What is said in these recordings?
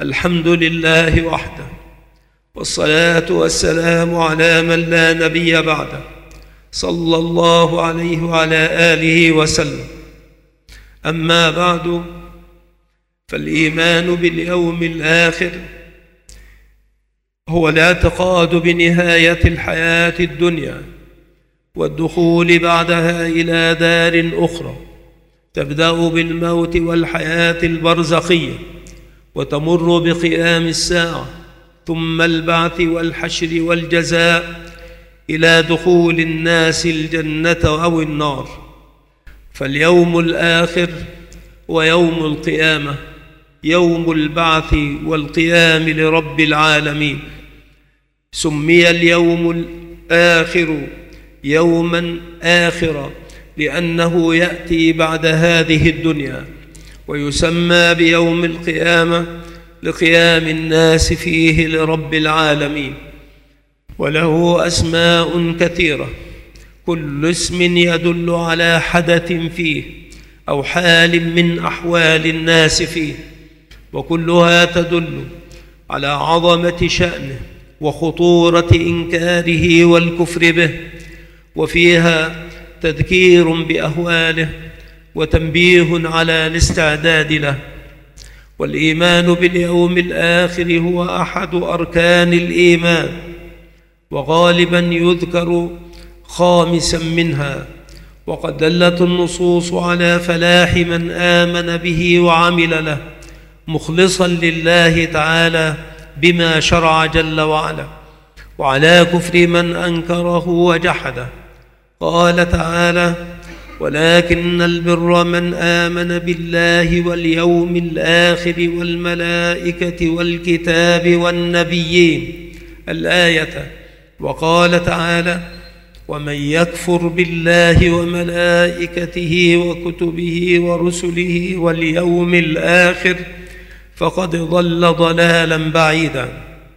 الحمد لله وحده، والصلاة والسلام على من لا نبي بعده، صلى الله عليه وعلى آله وسلم. أما بعد، فالإيمان باليوم الآخر هو الاعتقاد بنهاية الحياة الدنيا والدخول بعدها إلى دار أخرى تبدأ بالموت والحياة البرزخية، وتمر بقيام الساعة، ثم البعث والحشر والجزاء، إلى دخول الناس الجنة أو النار. فاليوم الآخر ويوم القيامة يوم البعث والقيام لرب العالمين. سمي اليوم الآخر يوما آخرا لأنه يأتي بعد هذه الدنيا، ويسمى بيوم القيامة لقيام الناس فيه لرب العالمين. وله أسماء كثيرة، كل اسم يدل على حدث فيه أو حال من أحوال الناس فيه، وكلها تدل على عظمة شأنه وخطورة إنكاره والكفر به، وفيها تذكير بأهواله وتنبيه على الاستعداد له. والإيمان باليوم الآخر هو أحد أركان الإيمان، وغالبا يذكر خامسا منها، وقد دلت النصوص على فلاح من آمن به وعمل له مخلصا لله تعالى بما شرع جل وعلا، وعلى كفر من أنكره وجحده. قال تعالى: ولكن البر من آمن بالله واليوم الآخر والملائكة والكتاب والنبيين، الآية. وقال تعالى: ومن يكفر بالله وملائكته وكتبه ورسله واليوم الآخر فقد ضل ضلالا بعيدا.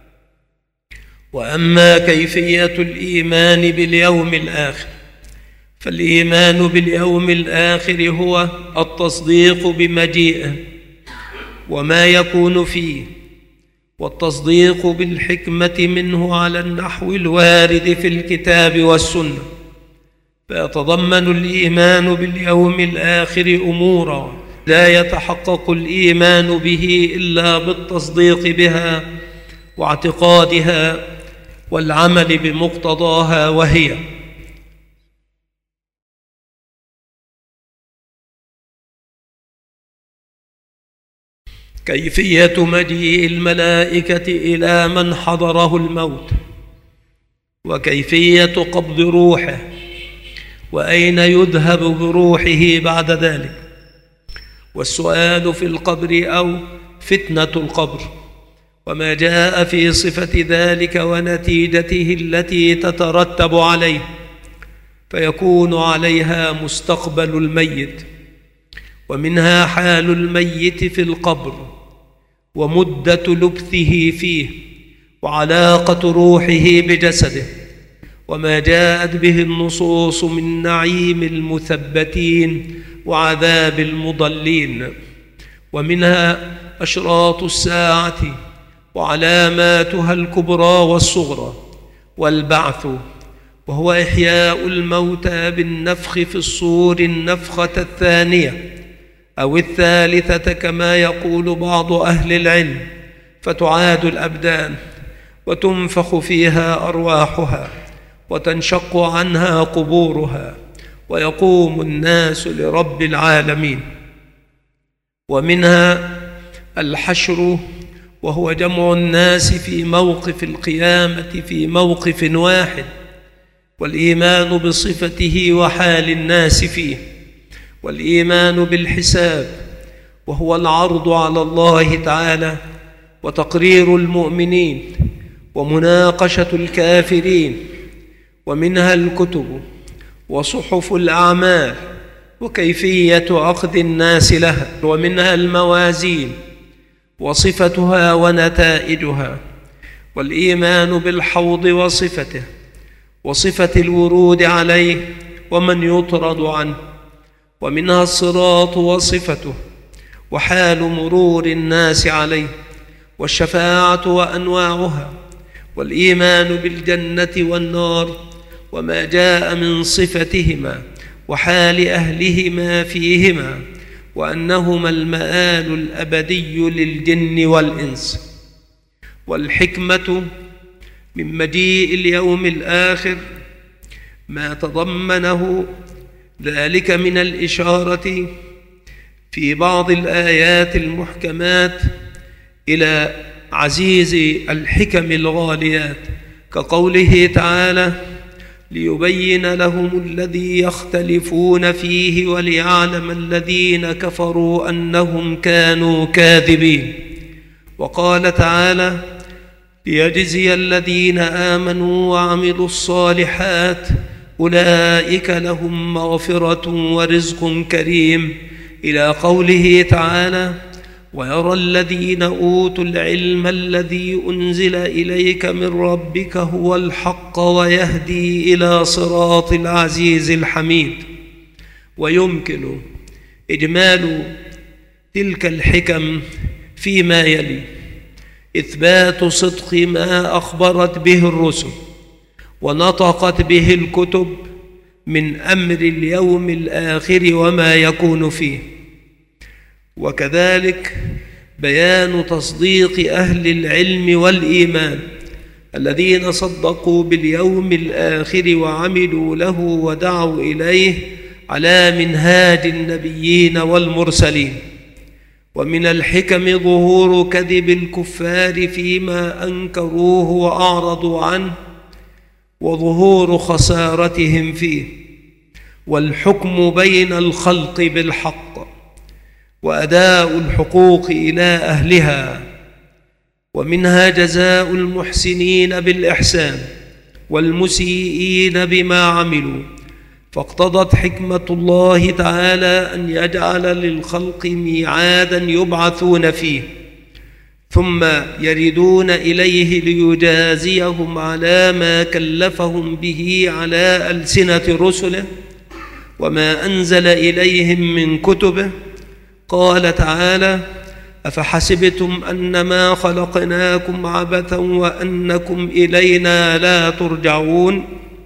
وأما كيفية الإيمان باليوم الآخر، فالإيمان باليوم الآخر هو التصديق بمجيئه وما يكون فيه، والتصديق بالحكمة منه على النحو الوارد في الكتاب والسنة. فيتضمن الإيمان باليوم الآخر أمورا لا يتحقق الإيمان به إلا بالتصديق بها واعتقادها والعمل بمقتضاها، وهي: كيفية مجيء الملائكة إلى من حضره الموت، وكيفية قبض روحه، وأين يذهب بروحه بعد ذلك، والسؤال في القبر أو فتنة القبر، وما جاء في صفة ذلك ونتيجته التي تترتب عليه، فيكون عليها مستقبل الميت، ومنها حال الميت في القبر ومدة لبثه فيه، وعلاقة روحه بجسده، وما جاءت به النصوص من نعيم المثبتين وعذاب المضلين. ومنها أشراط الساعة وعلاماتها الكبرى والصغرى، والبعث، وهو إحياء الموتى بالنفخ في الصور النفخة الثانية أو الثالثة كما يقول بعض أهل العلم، فتعاد الأبدان وتنفخ فيها أرواحها وتنشق عنها قبورها، ويقوم الناس لرب العالمين. ومنها الحشر، وهو جمع الناس في موقف القيامة في موقف واحد، والإيمان بصفته وحال الناس فيه، والإيمان بالحساب، وهو العرض على الله تعالى وتقرير المؤمنين ومناقشة الكافرين. ومنها الكتب وصحف الأعمال وكيفية أخذ الناس لها. ومنها الموازين وصفتها ونتائجها، والإيمان بالحوض وصفته، وصفة الورود عليه ومن يطرد عنه. ومنها الصراط وصفته، وحال مرور الناس عليه، والشفاعة وأنواعها، والإيمان بالجنة والنار وما جاء من صفتهما وحال أهلهما فيهما، وأنهما المآل الأبدي للجن والإنس. والحكمة من مجيء اليوم الآخر ما تضمنه ذلك من الإشارة في بعض الآيات المحكمات إلى عزيز الحكم الغاليات، كقوله تعالى: ليبين لهم الذي يختلفون فيه وليعلم الذين كفروا أنهم كانوا كاذبين. وقال تعالى: ليجزي الذين آمنوا وعملوا الصالحات أولئك لهم مغفرة ورزق كريم، إلى قوله تعالى: ويرى الذين أوتوا العلم الذي أنزل إليك من ربك هو الحق ويهدي إلى صراط العزيز الحميد. ويمكن إجمال تلك الحكم فيما يلي: إثبات صدق ما أخبرت به الرسل ونطقت به الكتب من أمر اليوم الآخر وما يكون فيه، وكذلك بيان تصديق أهل العلم والإيمان الذين صدقوا باليوم الآخر وعملوا له ودعوا إليه على منهاج النبيين والمرسلين. ومن الحكم ظهور كذب الكفار فيما أنكروه وأعرضوا عنه، وظهور خسارتهم فيه، والحكم بين الخلق بالحق، وأداء الحقوق إلى أهلها، ومنها جزاء المحسنين بالإحسان والمسيئين بما عملوا. فاقتضت حكمة الله تعالى أن يجعل للخلق ميعادا يبعثون فيه، ثم يردون إليه ليجازيهم على ما كلفهم به على ألسنة رسله وما أنزل إليهم من كتبه. قال تعالى: أفحسبتم أنما خلقناكم عبثا وأنكم إلينا لا ترجعون.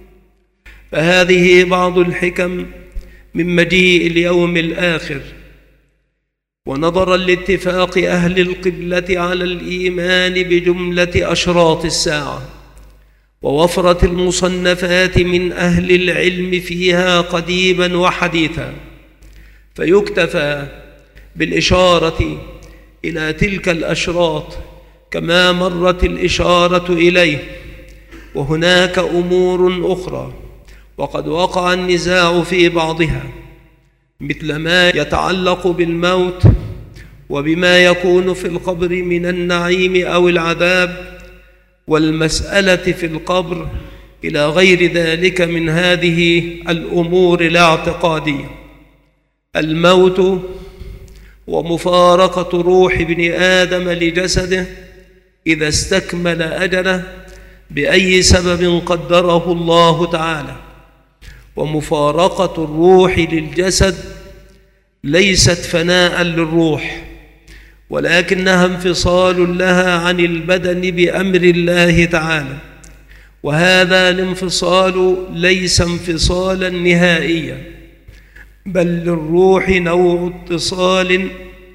فهذه بعض الحكم من مجيء اليوم الآخر. ونظرا لاتفاق أهل القبلة على الإيمان بجملة أشراط الساعة ووفرة المصنفات من أهل العلم فيها قديما وحديثا، فيكتفى بالإشارة إلى تلك الأشراط كما مرت الإشارة إليه. وهناك أمور أخرى وقد وقع النزاع في بعضها، مثل ما يتعلق بالموت وبما يكون في القبر من النعيم أو العذاب، والمسألة في القبر إلى غير ذلك من هذه الأمور الاعتقادية. الموت ومفارقة روح ابن آدم لجسده إذا استكمل أجله بأي سبب قدره الله تعالى. ومفارقة الروح للجسد ليست فناء للروح، ولكنها انفصال لها عن البدن بأمر الله تعالى، وهذا الانفصال ليس انفصالا نهائيا، بل للروح نوع اتصال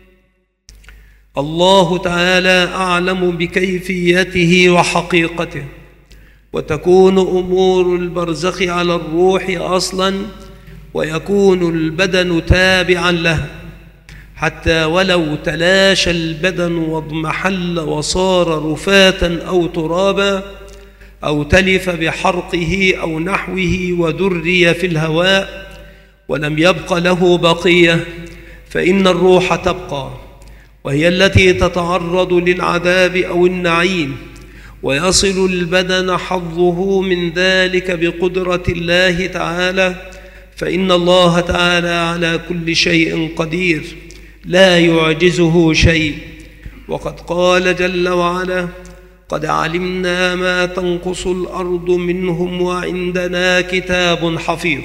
الله تعالى أعلم بكيفيته وحقيقته. وتكون أمور البرزخ على الروح أصلا، ويكون البدن تابعا له، حتى ولو تلاشى البدن واضمحل وصار رفاتا أو ترابا أو تلف بحرقه أو نحوه ودري في الهواء ولم يبق له بقية، فإن الروح تبقى، وهي التي تتعرض للعذاب أو النعيم، ويصل البدن حظه من ذلك بقدرة الله تعالى، فإن الله تعالى على كل شيء قدير لا يعجزه شيء. وقد قال جل وعلا: قد علمنا ما تنقص الأرض منهم وعندنا كتاب حفيظ.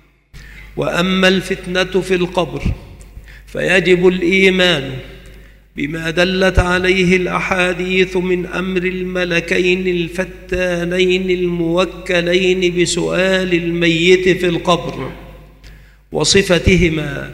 وأما الفتنة في القبر فيجب الإيمان بما دلت عليه الأحاديث من أمر الملكين الفتانين الموكلين بسؤال الميت في القبر وصفتهما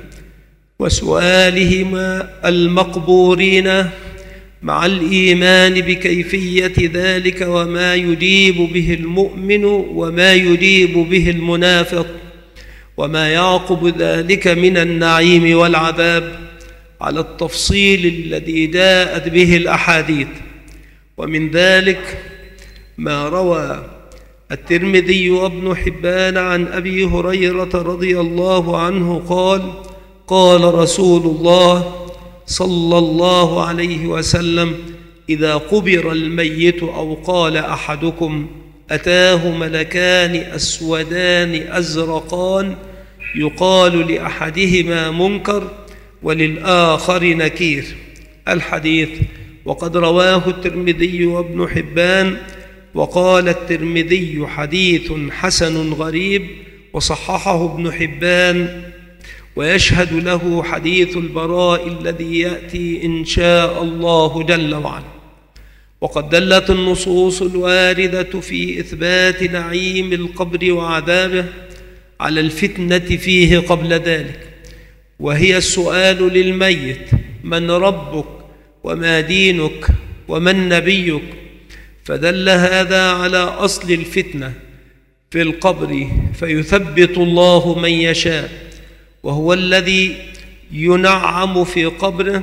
وسؤالهما المقبورين، مع الإيمان بكيفية ذلك وما يجيب به المؤمن وما يجيب به المنافق، وما يعقب ذلك من النعيم والعذاب على التفصيل الذي جاءت به الأحاديث. ومن ذلك ما روى الترمذي وابن حبان عن أبي هريرة رضي الله عنه قال: قال رسول الله صلى الله عليه وسلم: إذا قبر الميت أو قال أحدكم أتاه ملكان أسودان أزرقان يقال لأحدهما منكر وللآخر نكير. الحديث وقد رواه الترمذي وابن حبان، وقال الترمذي حديث حسن غريب، وصححه ابن حبان، ويشهد له حديث البراء الذي يأتي إن شاء الله جل وعلا. وقد دلت النصوص الواردة في إثبات نعيم القبر وعذابه على الفتنة فيه قبل ذلك، وهي السؤال للميت: من ربك وما دينك ومن نبيك؟ فدل هذا على أصل الفتنة في القبر، فيثبت الله من يشاء، وهو الذي ينعم في قبره،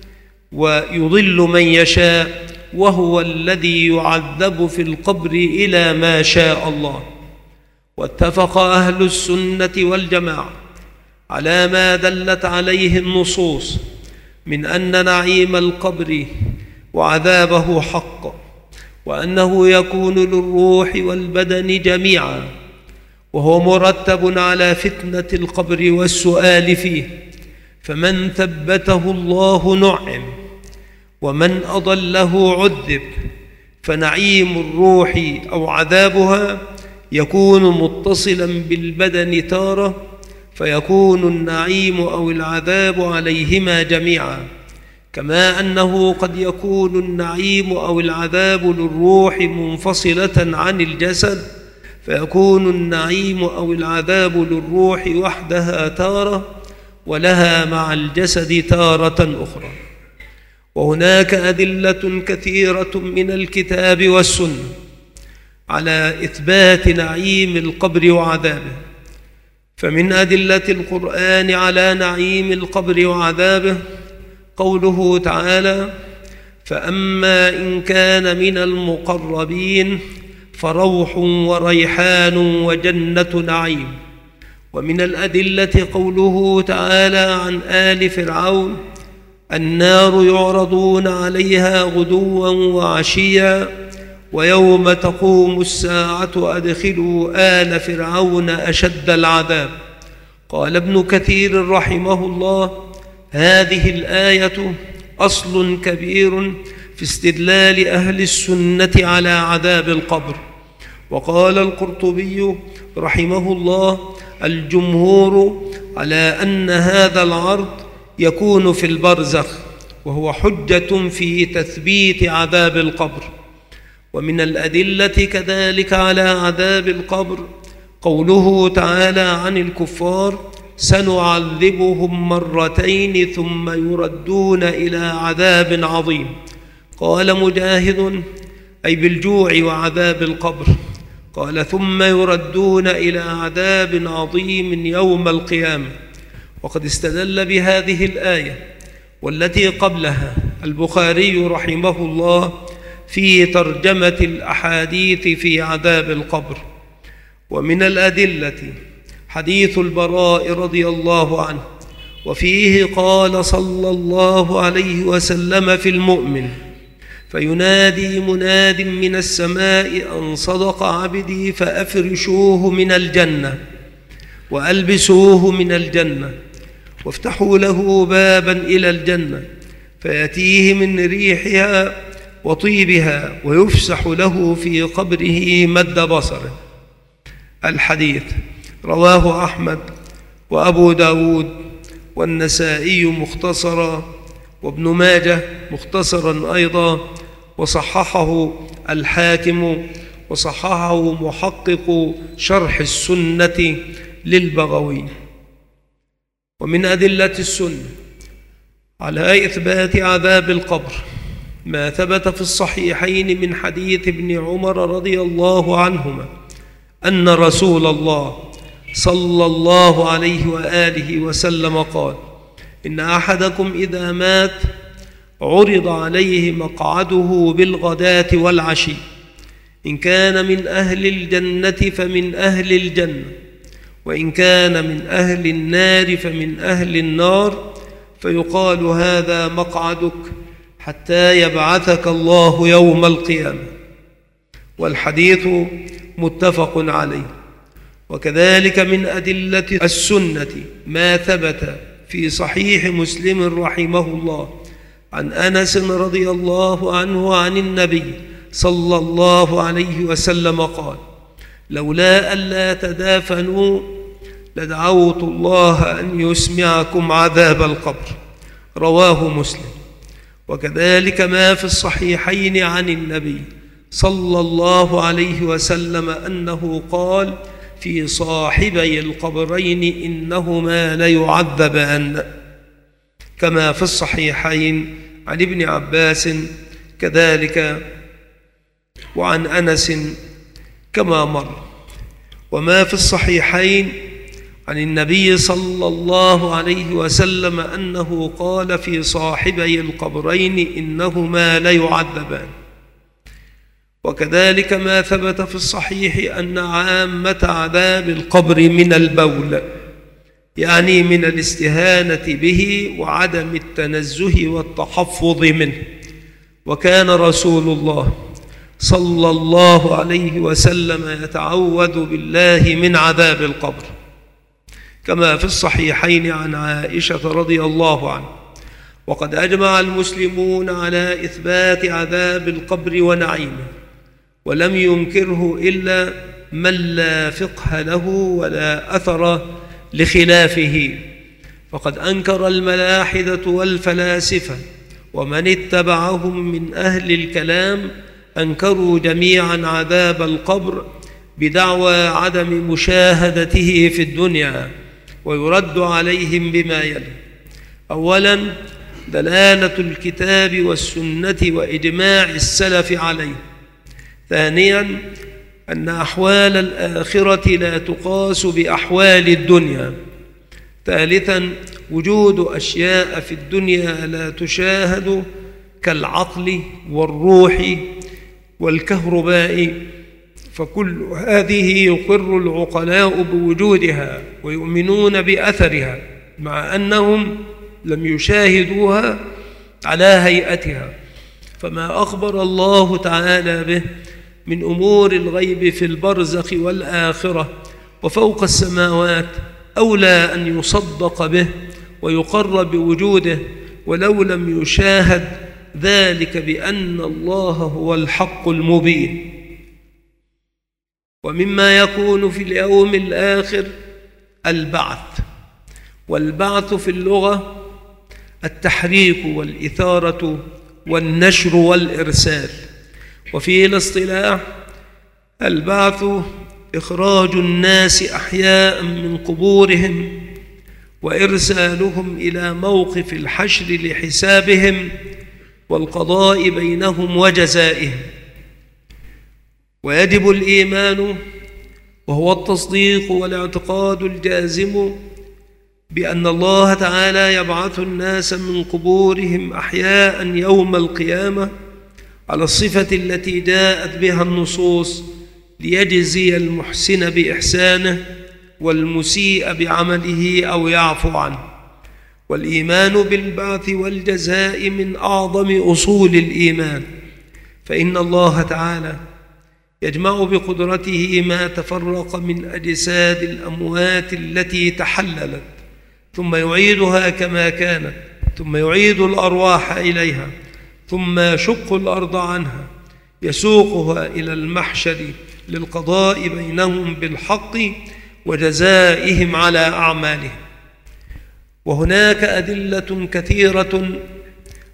ويضل من يشاء، وهو الذي يعذب في القبر إلى ما شاء الله. واتفق أهل السنة والجماعة على ما دلت عليه النصوص من أن نعيم القبر وعذابه حق، وأنه يكون للروح والبدن جميعا، وهو مرتب على فتنة القبر والسؤال فيه، فمن ثبته الله نعم، ومن أضله عذب. فنعيم الروح أو عذابها يكون متصلا بالبدن تارة، فيكون النعيم أو العذاب عليهما جميعا، كما أنه قد يكون النعيم أو العذاب للروح منفصلة عن الجسد، فيكون النعيم أو العذاب للروح وحدها تارة، ولها مع الجسد تارة أخرى. وهناك أدلة كثيرة من الكتاب والسنة على إثبات نعيم القبر وعذابه. فمن أدلة القرآن على نعيم القبر وعذابه قوله تعالى: فأما إن كان من المقربين فروح وريحان وجنة نعيم. ومن الأدلة قوله تعالى عن آل فرعون: النار يعرضون عليها غدوا وعشيا ويوم تقوم الساعة أدخلوا آل فرعون أشد العذاب. قال ابن كثير رحمه الله: هذه الآية أصل كبير في استدلال أهل السنة على عذاب القبر. وقال القرطبي رحمه الله: الجمهور على أن هذا العرض يكون في البرزخ، وهو حجة في تثبيت عذاب القبر. ومن الأدلة كذلك على عذاب القبر قوله تعالى عن الكفار: سنعذبهم مرتين ثم يردون إلى عذاب عظيم. قال مجاهد: أي بالجوع وعذاب القبر. قال: ثم يردون إلى عذاب عظيم يوم القيامة. وقد استدل بهذه الآية والتي قبلها البخاري رحمه الله في ترجمة الأحاديث في عذاب القبر. ومن الأدلة حديث البراء رضي الله عنه، وفيه قال صلى الله عليه وسلم في المؤمن: فينادي مناد من السماء أن صدق عبدي فأفرشوه من الجنة وألبسوه من الجنة وافتحوا له بابا إلى الجنة فيأتيه من ريحها وطيبها ويفسح له في قبره مد بصره. الحديث رواه أحمد وأبو داود والنسائي مختصرا، وابن ماجه مختصرا أيضا، وصححه الحاكم، وصححه محقق شرح السنة للبغوي. ومن أدلة السنة على إثبات عذاب القبر ما ثبت في الصحيحين من حديث ابن عمر رضي الله عنهما أن رسول الله صلى الله عليه وآله وسلم قال: إن أحدكم إذا مات عرض عليه مقعده بالغداة والعشي، إن كان من أهل الجنة فمن أهل الجنة، وإن كان من أهل النار فمن أهل النار، فيقال: هذا مقعدك حتى يبعثك الله يوم القيامة. والحديث متفق عليه. وكذلك من أدلة السنة ما ثبت في صحيح مسلم رحمه الله عن أنس رضي الله عنه عن النبي صلى الله عليه وسلم قال: لولا ألا تدافنوا لدعوت الله أن يسمعكم عذاب القبر. رواه مسلم. وكذلك ما في الصحيحين عن النبي صلى الله عليه وسلم أنه قال في صاحبي القبرين: إنهما ليعذبان، كما في الصحيحين عن ابن عباس كذلك وعن أنس كما مر. وما في الصحيحين عن النبي صلى الله عليه وسلم أنه قال في صاحبي القبرين: إنهما ليعذبان. وكذلك ما ثبت في الصحيح أن عامة عذاب القبر من البول، يعني من الاستهانة به وعدم التنزه والتحفظ منه. وكان رسول الله صلى الله عليه وسلم يتعوذ بالله من عذاب القبر، كما في الصحيحين عن عائشة رضي الله عنها. وقد أجمع المسلمون على إثبات عذاب القبر ونعيمه، ولم ينكره إلا من لا فقه له ولا أثر لخلافه. فقد أنكر الملاحدة والفلاسفة ومن اتبعهم من أهل الكلام، أنكروا جميعا عذاب القبر بدعوى عدم مشاهدته في الدنيا، ويرد عليهم بما يلي: أولا، دلالة الكتاب والسنة وإجماع السلف عليه. ثانيا، أن أحوال الآخرة لا تقاس بأحوال الدنيا. ثالثا، وجود أشياء في الدنيا لا تشاهد كالعقل والروح والكهرباء، فكل هذه يقر العقلاء بوجودها ويؤمنون بأثرها، مع أنهم لم يشاهدوها على هيئتها. فما أخبر الله تعالى به من أمور الغيب في البرزخ والآخرة وفوق السماوات أولى أن يصدق به ويقر بوجوده، ولو لم يشاهد ذلك بأن الله هو الحق المبين. ومما يكون في اليوم الآخر البعث. والبعث في اللغة التحريك والإثارة والنشر والإرسال. وفي الاصطلاح البعث إخراج الناس أحياء من قبورهم وإرسالهم إلى موقف الحشر لحسابهم والقضاء بينهم وجزائهم. ويجب الإيمان، وهو التصديق والاعتقاد الجازم بأن الله تعالى يبعث الناس من قبورهم أحياء يوم القيامة على الصفة التي جاءت بها النصوص، ليجزي المحسن بإحسانه والمسيء بعمله أو يعفو عنه. والإيمان بالبعث والجزاء من أعظم أصول الإيمان، فإن الله تعالى يجمع بقدرته ما تفرق من أجساد الأموات التي تحللت، ثم يعيدها كما كانت، ثم يعيد الأرواح إليها، ثم يشق الأرض عنها، يسوقها إلى المحشر للقضاء بينهم بالحق وجزائهم على أعمالهم. وهناك أدلة كثيرة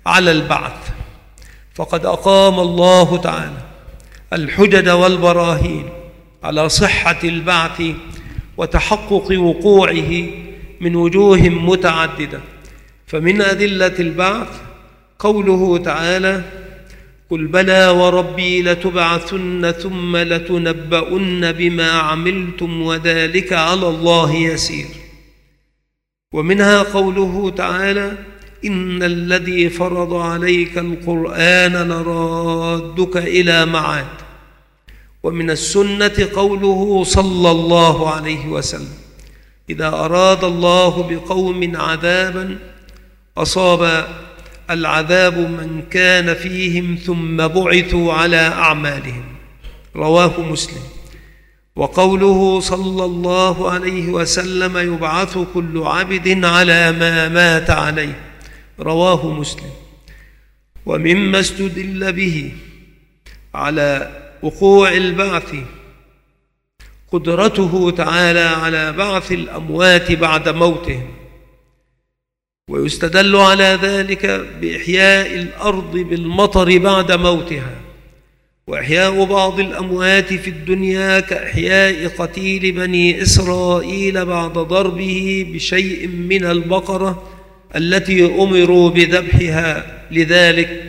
على البعث، فقد أقام الله تعالى الحجج والبراهين على صحة البعث وتحقق وقوعه من وجوه متعددة. فمن أدلة البعث قوله تعالى: قل بلى وربي لتبعثن ثم لتنبؤن بما عملتم وذلك على الله يسير. ومنها قوله تعالى: إن الذي فرض عليك القرآن لرادك إلى معاد. ومن السنة قوله صلى الله عليه وسلم: إذا أراد الله بقوم عذابا أصاب العذاب من كان فيهم ثم بعثوا على أعمالهم. رواه مسلم. وقوله صلى الله عليه وسلم: يبعث كل عبد على ما مات عليه. رواه مسلم. ومما استدل به على وقوع البعث قدرته تعالى على بعث الأموات بعد موتهم، ويستدل على ذلك بإحياء الأرض بالمطر بعد موتها، وإحياء بعض الأموات في الدنيا كإحياء قتيل بني إسرائيل بعد ضربه بشيء من البقرة التي أمروا بذبحها لذلك،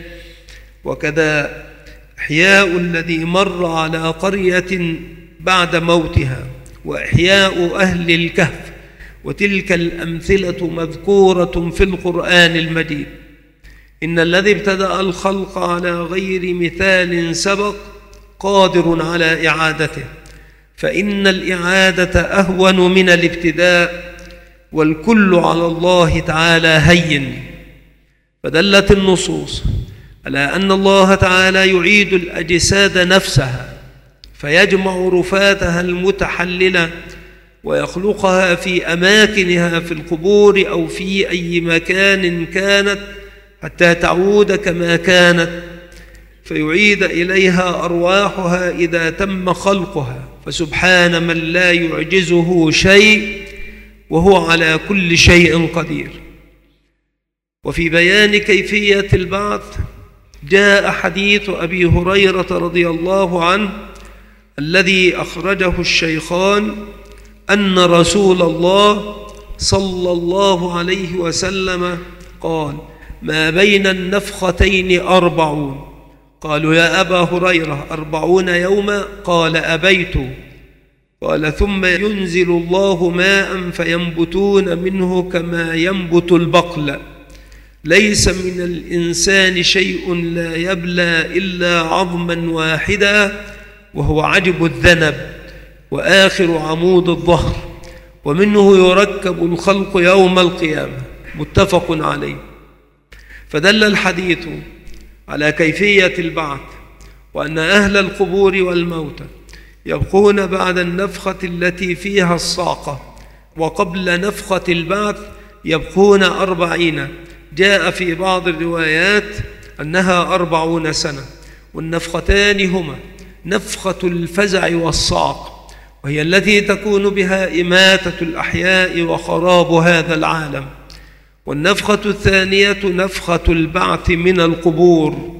وكذا إحياء الذي مر على قرية بعد موتها، وإحياء أهل الكهف. وتلك الأمثلة مذكورة في القرآن المجيد. إن الذي ابتدأ الخلق على غير مثال سبق قادر على إعادته، فإن الإعادة أهون من الابتداء، والكل على الله تعالى هين. فدلت النصوص على أن الله تعالى يعيد الأجساد نفسها، فيجمع رفاتها المتحللة ويخلقها في أماكنها في القبور أو في أي مكان كانت حتى تعود كما كانت، فيعيد إليها أرواحها إذا تم خلقها. فسبحان من لا يعجزه شيء وهو على كل شيء قدير. وفي بيان كيفية البعث جاء حديث أبي هريرة رضي الله عنه الذي أخرجه الشيخان أن رسول الله صلى الله عليه وسلم قال: ما بين النفختين 40. قالوا: يا أبا هريرة 40 يوما؟ قال: أبيت. قال: ثم ينزل الله ماء فينبتون منه كما ينبت البقل، ليس من الإنسان شيء لا يبلى إلا عظما واحدا وهو عجب الذنب وآخر عمود الظهر، ومنه يركب الخلق يوم القيامة. متفق عليه. فدل الحديث على كيفية البعث، وأن أهل القبور والموتى يبقون بعد النفخة التي فيها الصاقة، وقبل نفخة البعث يبقون 40. جاء في بعض الروايات أنها 40 سنة. والنفختان هما نفخة الفزع والصعق، وهي التي تكون بها إماتة الأحياء وخراب هذا العالم. والنفخة الثانية نفخة البعث من القبور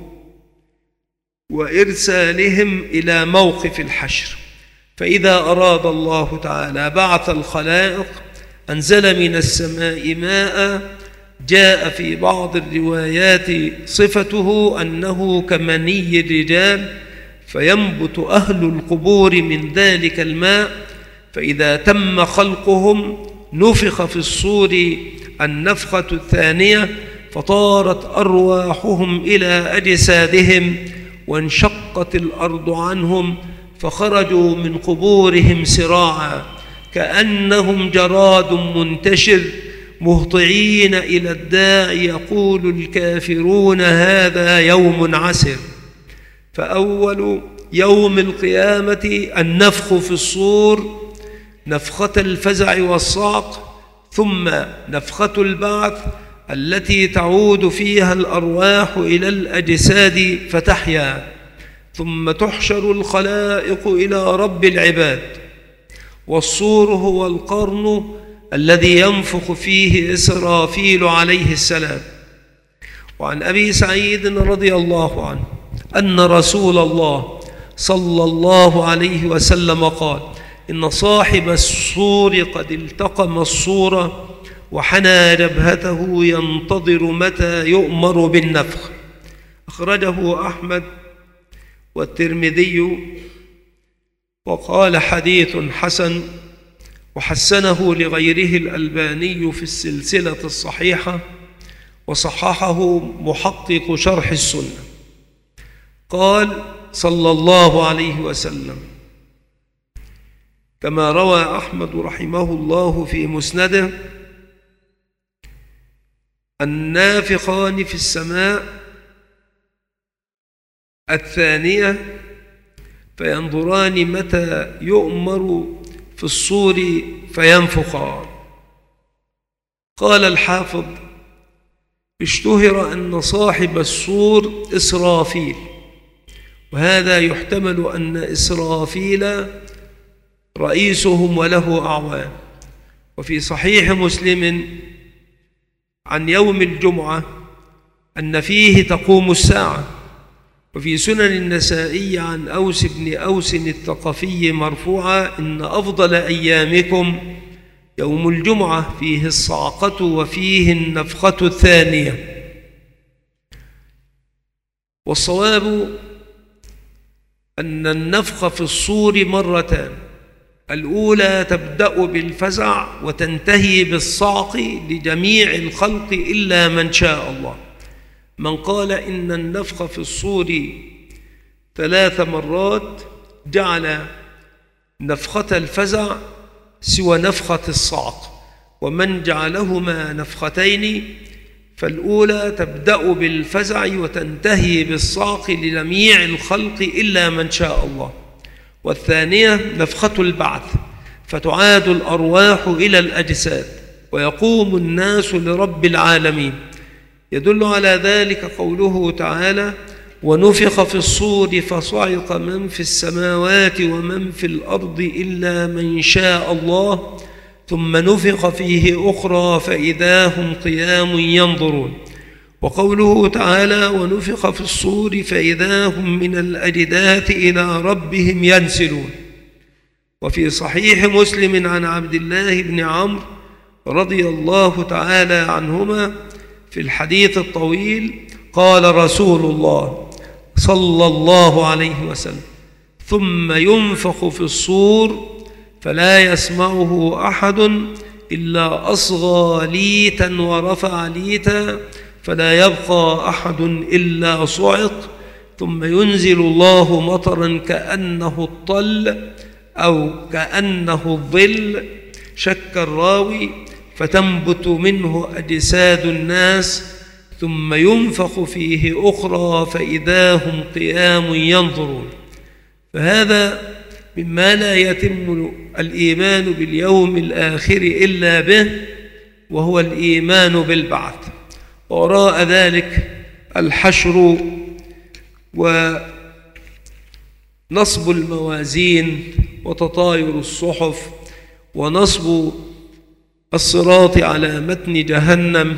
وإرسالهم إلى موقف الحشر. فإذا أراد الله تعالى بعث الخلائق أنزل من السماء ماء. جاء في بعض الروايات صفته أنه كمني الرجال، فينبت أهل القبور من ذلك الماء، فإذا تم خلقهم نفخ في الصور النفخة الثانية، فطارت أرواحهم إلى أجسادهم، وانشقت الأرض عنهم، فخرجوا من قبورهم سراعا كأنهم جراد منتشر، مهطعين إلى الداعي يقول الكافرون هذا يوم عسر. فأول يوم القيامة النفخ في الصور، نفخة الفزع والصعق، ثم نفخة البعث التي تعود فيها الأرواح إلى الأجساد فتحيا، ثم تحشر الخلائق إلى رب العباد. والصور هو القرن الذي ينفخ فيه إسرافيل عليه السلام. وعن أبي سعيد رضي الله عنه أن رسول الله صلى الله عليه وسلم قال: إن صاحب السور قد التقم الصورة وحنى جبهته ينتظر متى يؤمر بالنفخ. أخرجه أحمد والترمذي وقال حديث حسن، وحسنه لغيره الألباني في السلسلة الصحيحة، وصححه محقق شرح السنة. قال صلى الله عليه وسلم كما روى أحمد رحمه الله في مسنده: النافخان في السماء الثانية فينظران متى يؤمر في الصور فينفخان. قال الحافظ: اشتهر أن صاحب الصور إسرافيل، وهذا يحتمل أن إسرافيل رئيسهم وله أعوان. وفي صحيح مسلم عن يوم الجمعة أن فيه تقوم الساعة. وفي سنن النسائي عن أوس بن أوس الثقفي مرفوعا: إن أفضل أيامكم يوم الجمعة فيه الصعقة وفيه النفخة الثانية. والصواب أن النفخ في الصور مرتان: الأولى تبدأ بالفزع وتنتهي بالصعق لجميع الخلق إلا من شاء الله. من قال إن النفخ في الصور 3 مرات جعل نفخة الفزع سوى نفخة الصعق، ومن جعلهما نفختين فالأولى تبدأ بالفزع وتنتهي بالصعق لجميع الخلق إلا من شاء الله، والثانية نفخة البعث فتعاد الأرواح إلى الأجساد ويقوم الناس لرب العالمين. يدل على ذلك قوله تعالى: ونفخ في الصور فصعق من في السماوات ومن في الأرض إلا من شاء الله ثم نفخ فيه أخرى فإذا هم قيام ينظرون. وقوله تعالى: ونفخ في الصور فإذا هم من الأجداث إلى ربهم ينسلون. وفي صحيح مسلم عن عبد الله بن عمرو رضي الله تعالى عنهما في الحديث الطويل قال رسول الله صلى الله عليه وسلم: ثم ينفخ في الصور فلا يسمعه أحد إلا أصغى ليتا ورفع ليتا فلا يبقى أحد إلا صعق، ثم ينزل الله مطرا كأنه الطل أو كأنه الظل، شك الراوي، فتنبت منه أجساد الناس، ثم ينفخ فيه أخرى فإذا هم قيام ينظرون. فهذا مما لا يتم الإيمان باليوم الآخر إلا به، وهو الإيمان بالبعث. وراء ذلك الحشر ونصب الموازين وتطاير الصحف ونصب الصراط على متن جهنم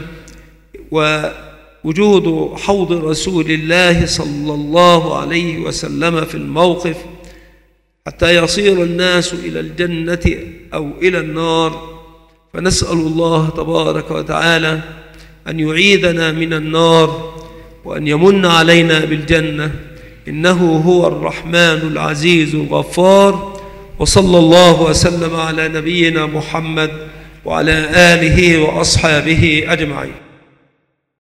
ووجود حوض رسول الله صلى الله عليه وسلم في الموقف حتى يصير الناس إلى الجنة أو إلى النار. فنسأل الله تبارك وتعالى أن يعيذنا من النار وأن يمن علينا بالجنة، إنه هو الرحمن العزيز الغفار. وصلى الله وسلم على نبينا محمد وعلى آله وأصحابه أجمعين.